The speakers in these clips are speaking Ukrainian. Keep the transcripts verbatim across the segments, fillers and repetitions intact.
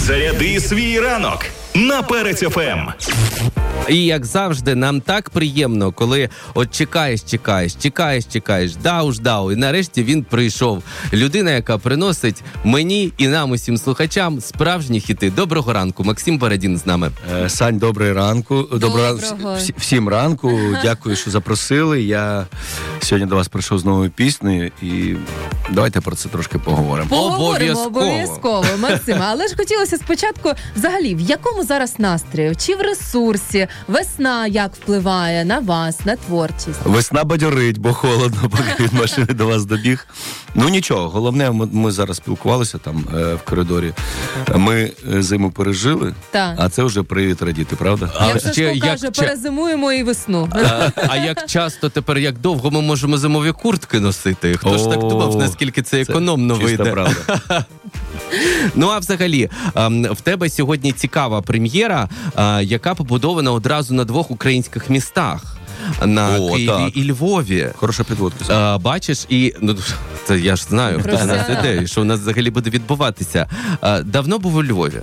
Заряди свій ранок на Перець еф ем. І, як завжди, нам так приємно, коли от чекаєш, чекаєш, чекаєш, чекаєш, дау ж дау, і нарешті він прийшов. Людина, яка приносить мені і нам, усім слухачам, справжні хіти. Доброго ранку. Максим Бородін з нами. Е, Сань, добрий ранку. Доброго всі, всім ранку. Дякую, що запросили. Я сьогодні до вас прийшов з новою піснею і давайте про це трошки поговоримо. Поговоримо обов'язково, Максим. Але ж хотілося спочатку, взагалі, в якому зараз настрої? Чи в ресурсі? Весна як впливає на вас, на творчість? Весна бадьорить, бо холодно, поки від машини до вас добіг. Ну нічого, головне, ми, ми зараз спілкувалися там е, в коридорі. Ми зиму пережили, так. А це вже привід радіти, правда? Я вже ж покажу, перезимуємо і весну. А, а як часто тепер, як довго ми можемо зимові куртки носити? Хто О, ж так думав, наскільки це економно це вийде? чиста правда. Ну, а взагалі, в тебе сьогодні цікава прем'єра, яка побудована одразу на двох українських містах. На О, Києві так. і Львові. Хороша підводка. А, бачиш, і ну, це я ж знаю, хто в нас іде, що у нас взагалі буде відбуватися. А, давно був у Львові?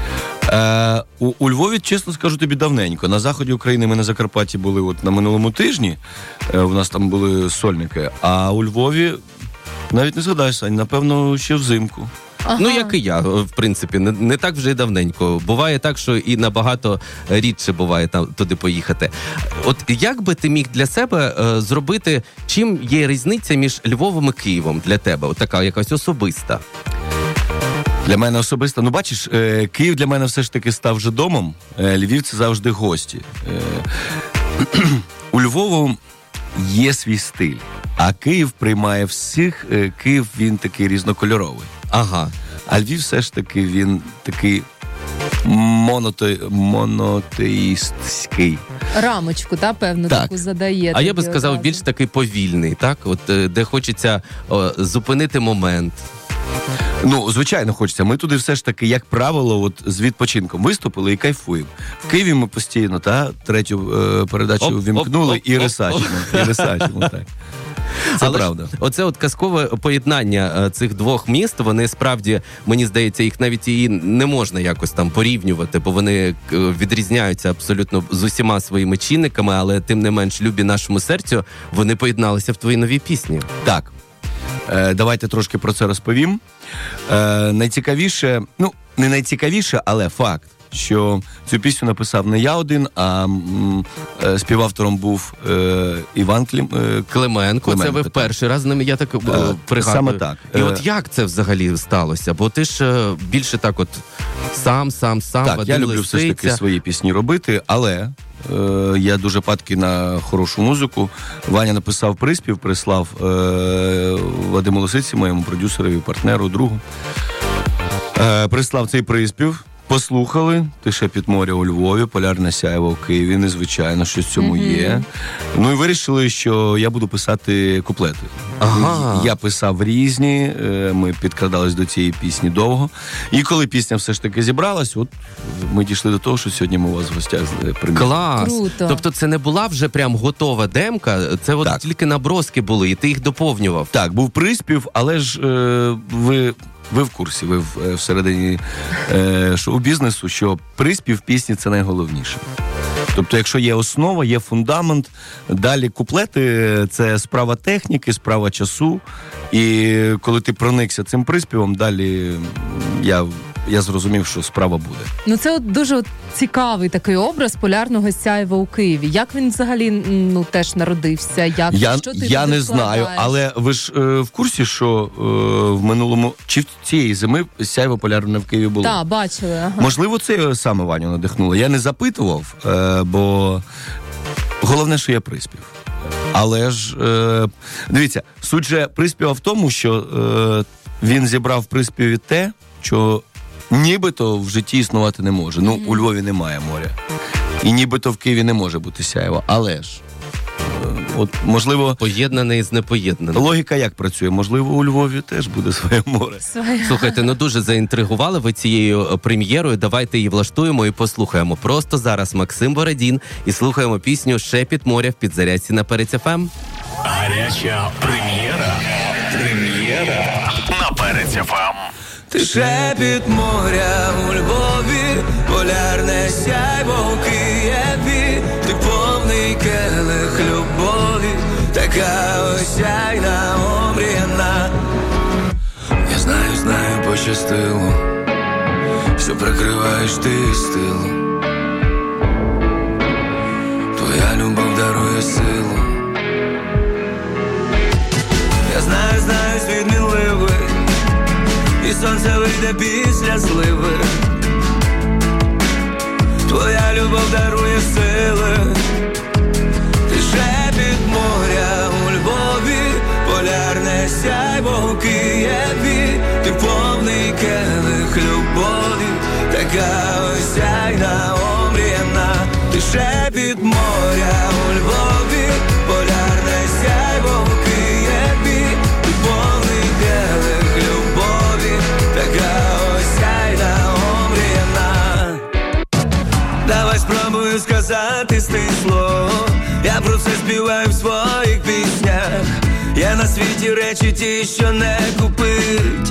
Е, у, у Львові, чесно скажу тобі, давненько. На заході України ми на Закарпатті були от на минулому тижні. Е, у нас там були сольники. А у Львові, навіть не згадаєш, Сань, напевно, ще взимку. Ага. Ну, як і я, в принципі, не, не так вже й давненько. Буває так, що і набагато рідше буває там туди поїхати. От як би ти міг для себе е, зробити, чим є різниця між Львовом і Києвом для тебе? От така якась особиста. Для мене особисто, ну бачиш, е, Київ для мене все ж таки став вже домом, е, Львів це завжди гості. Е, у Львову є свій стиль, а Київ приймає всіх, е, Київ він такий різнокольоровий. Ага. А Львів все ж таки він такий моноте... монотеїстський. Рамочку, та, певно, так. таку задає. А я би сказав, одразу. більш такий повільний, так? От де хочеться о, зупинити момент. Ну, звичайно, хочеться. Ми туди все ж таки, як правило, от з відпочинком виступили і кайфуємо. В Києві ми постійно, та, третю е, передачу Оп, вімкнули оп, оп, і оп, ресачимо. І ресачимо, так. Це Але правда. ж, оце от казкове поєднання цих двох міст, вони справді, мені здається, їх навіть і не можна якось там порівнювати, бо вони відрізняються абсолютно з усіма своїми чинниками, але тим не менш любі нашому серцю, вони поєдналися в твоїй новій пісні. Так. Е, давайте трошки про це розповім. Е, найцікавіше, ну, не найцікавіше, але факт, що цю пісню написав не я один, а м, е, співавтором був е, Іван Клім, е, Клименко, Клименко, це ви так. перший раз з ним, я так е, пригадую. Саме так. І Е, от як це взагалі сталося? Бо ти ж е, більше так от сам, сам, сам, Так, Вадим я люблю Лисиця. все ж таки свої пісні робити, але е, я дуже падкий на хорошу музику. Ваня написав приспів, прислав е, Вадиму Лисиці, моєму продюсерові, партнеру, другу. Е, прислав цей приспів. Послухали, «Тиша під моря» у Львові, «Полярне сяйво» у Києві, незвичайно, що в цьому mm-hmm. є. Ну і вирішили, що я буду писати куплети. Ага. Я писав різні, ми підкрадались до цієї пісні довго. І коли пісня все ж таки зібралась, от ми дійшли до того, що сьогодні ми у вас в гостях приміряли. Клас! Круто. Тобто це не була вже прям готова демка, це от Так. тільки наброски були, і ти їх доповнював. Так, був приспів, але ж е, ви... Ви в курсі, ви в, всередині е, шоу-бізнесу, що приспів пісні – це найголовніше. Тобто, якщо є основа, є фундамент, далі куплети – це справа техніки, справа часу. І коли ти проникся цим приспівом, далі я, я зрозумів, що справа буде. Ну це от дуже от цікавий такий образ полярного сяйва у Києві. Як він взагалі, ну, теж народився? Як, Я, що ти я не знаю, вкладаєш? але ви ж е, в курсі, що е, в минулому, чи в цієї зими сяйво полярне в Києві було? Так, бачили. Ага. Можливо, це саме Ваню надихнуло. Я не запитував, е, бо головне, що є приспів. Але ж, е, дивіться, суть же приспіва в тому, що е, він зібрав в приспіві те, що нібито в житті існувати не може. Ну, у Львові немає моря. І нібито в Києві не може бути сяйво. Але ж, е, от, можливо... Поєднане із непоєднаним. Логіка як працює? Можливо, у Львові теж буде своє море. Своє. Слухайте, ну дуже заінтригували ви цією прем'єрою. Давайте її влаштуємо і послухаємо. Просто зараз Максим Бородін і слухаємо пісню «Шепіт моря» в підзарядці на Перець еф ем. Гаряча прем'єра. Прем'єра. прем'єра на Перець еф ем. Ти шепіт моря у Львові, полярне сяйво у Києві, ти повний келих любові, така осяйна, омріяна. Я знаю, знаю, пощастило, все прикриваєш ти стилу, твоя любов дарує силу. Я знаю, знаю, світ мінливий, і сонце вийде після зливи, твоя любов дарує сили. Ти шепіт моря у Львові, полярне сяйво у Києві, ти повний келих любові, така осяйна, омріяна. Ти шепіт моря у Львові, полярне сяйво у Києві, ти повний келих любові, така осяйна, омріяна. Давай спробую сказати стисло, я про це співаю в своїх піснях. Є на світі речі ті, що не купить,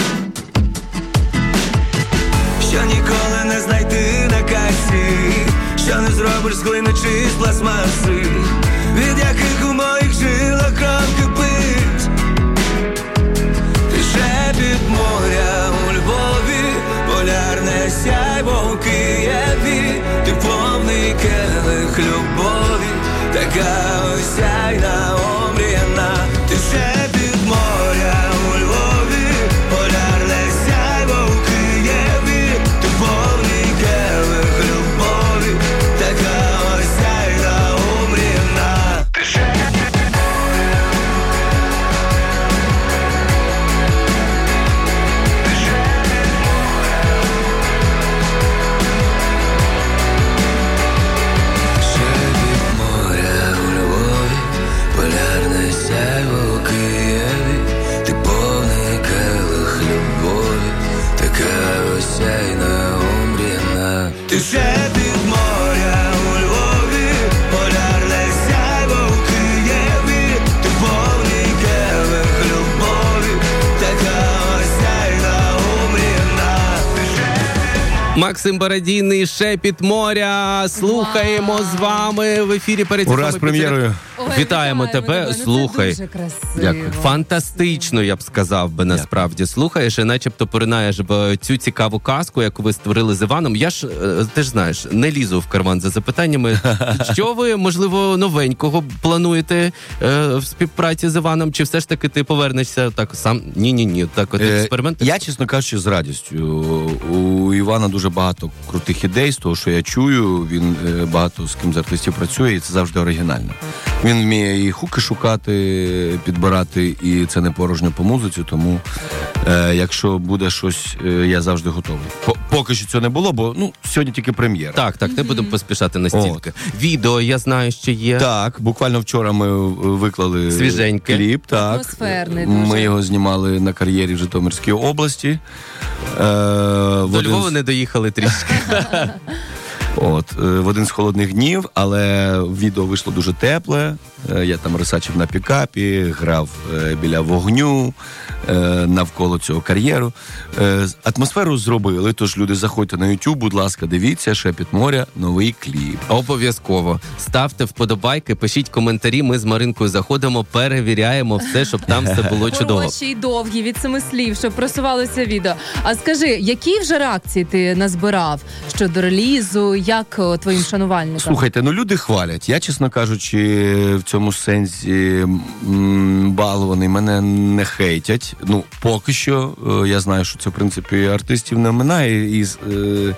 що ніколи не знайти на касі, що не зробиш з глини чи з пластмаси, від яких у моїх жилах кров кипить. Ти шепіт моря у Львові, полярне сяйво у Києві, ти повний келих любові, така осяйна, омріяна. Ти шепіт моря у Львові, полярне сяйво у Києві, ти повний келих любові, така осяйна, омріяна. Ти шепіт моря, ти шепіт моря, шепіт моря у Львові, полярне сяйво у Києві, ти повний келих любові, така осяйна, омріяна. Ти шепіт моря у Львові, полярне сяйво у Києві, ти повний келих любові, така осяйна, омріяна. Ти шепіт. Максим Бородінний, «Шепіт моря». Слухаємо Вау. з вами в ефірі перед Ура, з прем'єрою. Ой, Вітаємо тебе. Ну, це Слухай. дуже красиво. Дякую. Фантастично, я б сказав би, насправді. Слухаєш і начебто поринаєш в цю цікаву казку, яку ви створили з Іваном. Я ж, е, ти ж знаєш, не лізу в карман за запитаннями. Що ви, можливо, новенького плануєте е, в співпраці з Іваном? Чи все ж таки ти повернешся так сам? Ні-ні-ні, так от Е, експерименти? Я, чесно кажучи, з радістю. У Івана дуже багато крутих ідей, з того, що я чую. Він е, багато з ким з артистів працює, і це завжди оригінально. Він вміє і хуки шукати, підбирати, і це не порожньо по музиці, тому е, якщо буде щось, е, я завжди готовий. По- Поки що цього не було, бо ну, сьогодні тільки прем'єра. Так, так, не будемо поспішати настільки. Відео, я знаю, що є. Так, буквально вчора ми виклали Свіженьке. кліп. Так. Атмосферний дуже. Ми його знімали на кар'єрі в Житомирській області. Е, в До один Львова з- не доїхали трішки. От, е, в один з холодних днів, але відео вийшло дуже тепле. Е, Я там рисачив на пікапі, грав е, біля вогню, е, навколо цього кар'єру. Е, з- Атмосферу зробили, тож люди, заходьте на YouTube, будь ласка, дивіться, «Шепіт моря», новий кліп. Обов'язково. Ставте вподобайки, пишіть коментарі, ми з Маринкою заходимо, перевіряємо все, щоб там все було чудово. Хороші і довгі, від семи слів, щоб просувалося відео. А скажи, які вже реакції ти назбирав щодо релізу, як о, твоїм шанувальникам? Слухайте, ну люди хвалять. Я, чесно кажучи, в цьому сенсі м, балований, мене не хейтять. Ну, поки що. Е, Я знаю, що це, в принципі, артистів не минає. І, е,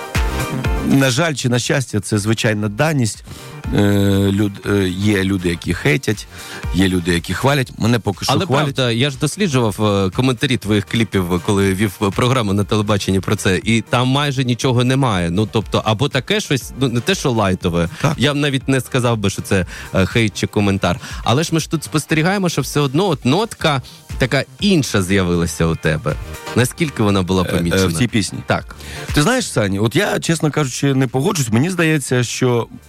на жаль, чи на щастя, це звичайна даність. Е, люд, е, є люди, які хейтять, є люди, які хвалять. Мене поки що Але хвалять. правда, я ж досліджував е, коментарі твоїх кліпів, коли вів програму на телебаченні про це, і там майже нічого немає. Ну тобто, або таке щось, ну не те, що лайтове. Так. Я б навіть не сказав би, що це е, хейт чи коментар. Але ж ми ж тут спостерігаємо, що все одно от нотка така інша з'явилася у тебе. Наскільки вона була Е, помічена? е, в цій пісні. Так. Ти знаєш, Сані, от я, чесно кажучи, не погоджусь. Мені здається, що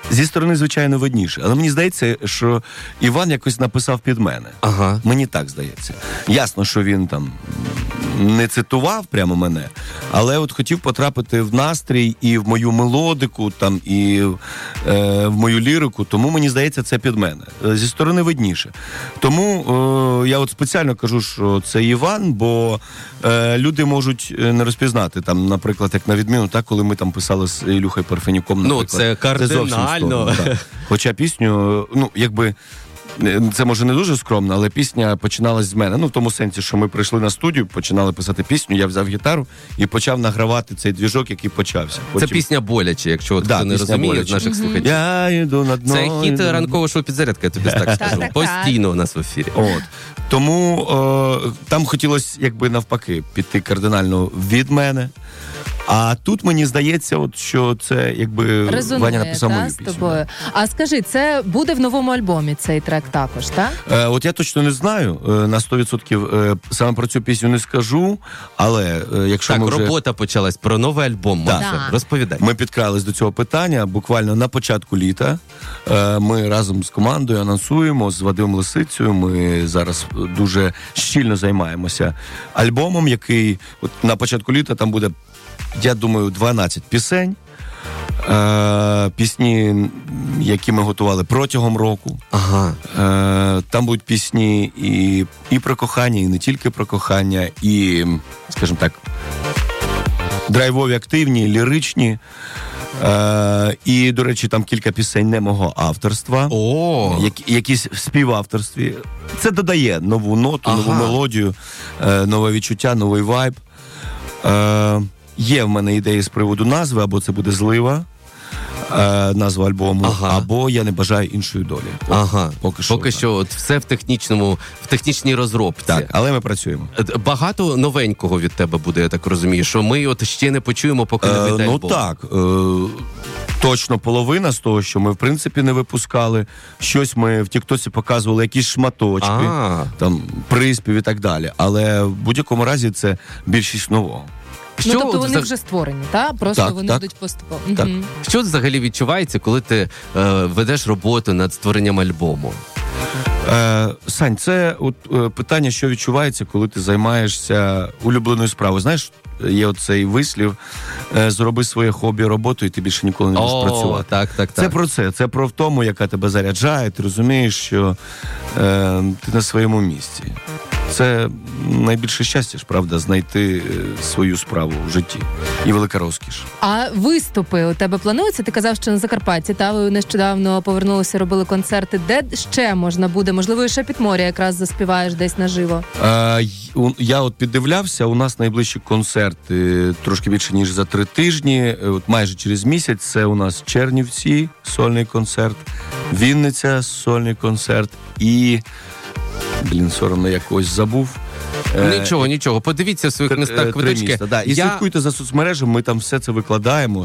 Зі сторони, звичайно, видніше. Але мені здається, що Іван якось написав під мене. Ага. Мені так здається. Ясно, що він там не цитував прямо мене, але от хотів потрапити в настрій і в мою мелодику, там, і е, в мою лірику, тому мені здається, це під мене. Зі сторони видніше. Тому е, я от спеціально кажу, що це Іван, бо е, люди можуть не розпізнати, там, наприклад, як на відміну, так, коли ми там писали з Ілюхою Парфенюком, наприклад. Ну, це кардинально. Це Хоча пісню, ну, якби, це може не дуже скромно, але пісня починалась з мене. Ну, в тому сенсі, що ми прийшли на студію, починали писати пісню, я взяв гітару і почав награвати цей двіжок, який почався. Потім... Це пісня боляче, якщо да, хто не розуміє боляче. з наших слухачів. Я йду на дно. Це хіт ранкового шоу «Підзарядка», я тобі так скажу. так, Постійно у нас в ефірі. От. Тому е, там хотілося, якби навпаки, піти кардинально від мене. А тут мені здається, от, що це якби резонує, Ваня написав та, мою з пісню. тобою. А скажи, це буде в новому альбомі цей трек також, так? Е, от я точно не знаю, е, на сто відсотків е, саме про цю пісню не скажу, але е, якщо Так, ми вже... робота почалась про новий альбом. Так. Максим, Так. розповідай. Ми підкрались до цього питання буквально на початку літа. Е, Ми разом з командою анонсуємо, з Вадимом Лисицею. Ми зараз дуже щільно займаємося альбомом, який от на початку літа там буде, я думаю, дванадцять пісень. Е, Пісні, які ми готували протягом року. Ага. Е, Там будуть пісні і, і про кохання, і не тільки про кохання, і, скажімо так, драйвові, активні, ліричні. Е, і, до речі, там кілька пісень не мого авторства. О! Які, якісь в співавторстві. Це додає нову ноту, Ага. нову мелодію, е, нове відчуття, новий вайб. Е, є в мене ідеї з приводу назви, або це буде злива, е, назва альбому, Ага. або я не бажаю іншої долі. От, Ага. Поки що. Поки так. що от все в технічному, в технічній розробці. Так, але ми працюємо. Е, Багато новенького від тебе буде, я так розумію, що ми от ще не почуємо, поки не Е, вийде ну альбом. так, е, точно половина з того, що ми в принципі не випускали. Щось ми в Тіктоці показували, якісь шматочки, А. там приспів і так далі. Але в будь-якому разі це більшість нового. Ну, тобто от вони взаг- вже створені, так? Просто Так, вони так. будуть поступово. Так. Мгм. Що взагалі відчувається, коли ти е, ведеш роботу над створенням альбому? Е, Сань, це от, е, питання, що відчувається, коли ти займаєшся улюбленою справою. Знаєш, є оцей вислів е, зроби своє хобі роботу, і ти більше ніколи не будеш О, працювати. так, так, Це так. про це. Це про втому, яка тебе заряджає. Ти розумієш, що е, ти на своєму місці. Це найбільше щастя ж, правда, знайти е, свою справу в житті. І велика розкіш. А виступи у тебе плануються? Ти казав, що на Закарпатті, та ви нещодавно повернулися, робили концерти. Де ще можна буде? Можливо, і ще під моря якраз заспіваєш десь наживо. Е, й- у- я от піддивлявся, у нас найближчі концерти трошки більше, ніж за три тижні. Е, От майже через місяць це у нас Чернівці, сольний концерт, Вінниця, сольний концерт і... Блін, соромно, якось забув. Е, Нічого, нічого. Подивіться в своїх Тр- містах три квиточки. міста, да. І Я, слідкуйте за соцмережами, ми там все це викладаємо.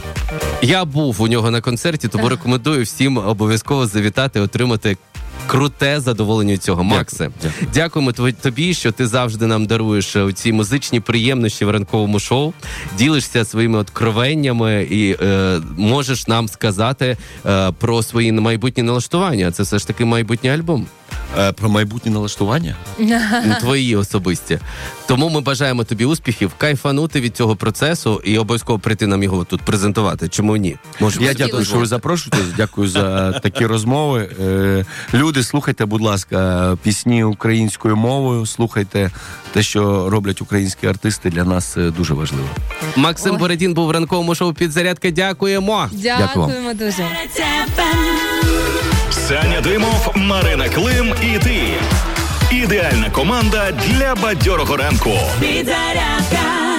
я був у нього на концерті, тому рекомендую всім обов'язково завітати, отримати круте задоволення від цього. Максе, Дякую. дякуємо тво- тобі, що ти завжди нам даруєш е, ці музичні приємності в ранковому шоу, ділишся своїми откровеннями і е, можеш нам сказати е, про свої майбутні налаштування. Це все ж таки майбутній альбом. Е, про майбутнє налаштування. Твої особисті. Тому ми бажаємо тобі успіхів, кайфанути від цього процесу і обов'язково прийти нам його тут презентувати. Чому ні? Може, Я собі дякую, що ви дозволити. запрошуєте. Дякую за такі розмови. Е, люди, слухайте, будь ласка, пісні українською мовою. Слухайте те, що роблять українські артисти. Для нас це дуже важливо. Максим Ой. Бородін був в ранковому шоу «Підзарядка». Дякуємо. Дякуємо дуже. Саня Димов, Марина Клим і ти. Ідеальна команда для бадьорого ранку. Підзарядка